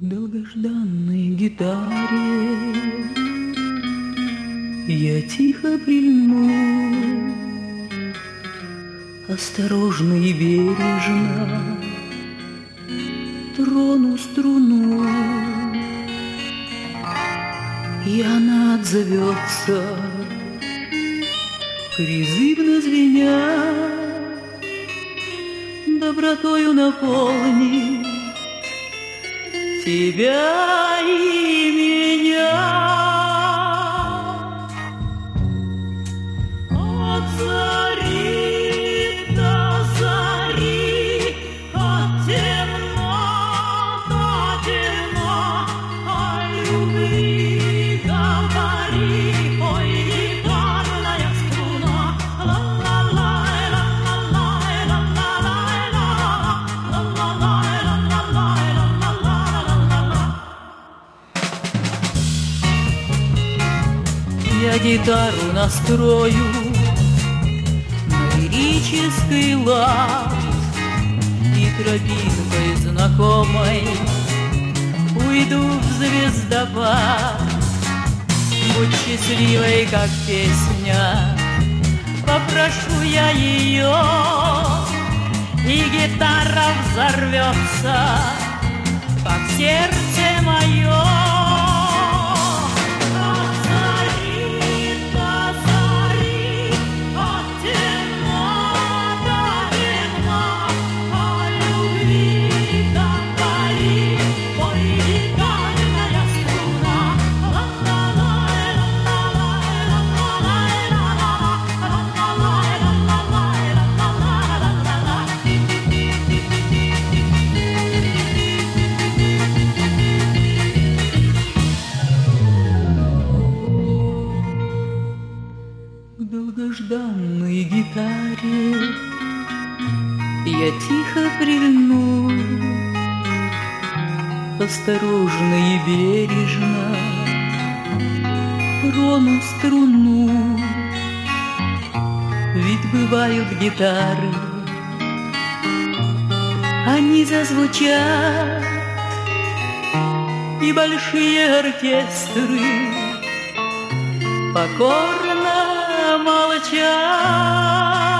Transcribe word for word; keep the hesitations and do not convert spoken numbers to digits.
долгожданной гитаре я тихо прильну, осторожно и бережно трону струну, и она отзовется, призывно звеня, добротою наполнит тебя и меня. От зари до зари, от темна до темна, о любви говори, ой, гитарная струна. Я гитару настрою на лирический лад, и тропинкой знакомой уйду в звездопад. Будь счастливой, как песня, попрошу я ее, и гитара взорвется, как сердце мое. Долгожданной гитаре я тихо прильну, осторожно и бережно трону струну. Ведь бывают гитары, они зазвучат, и большие оркестры покорно молчат.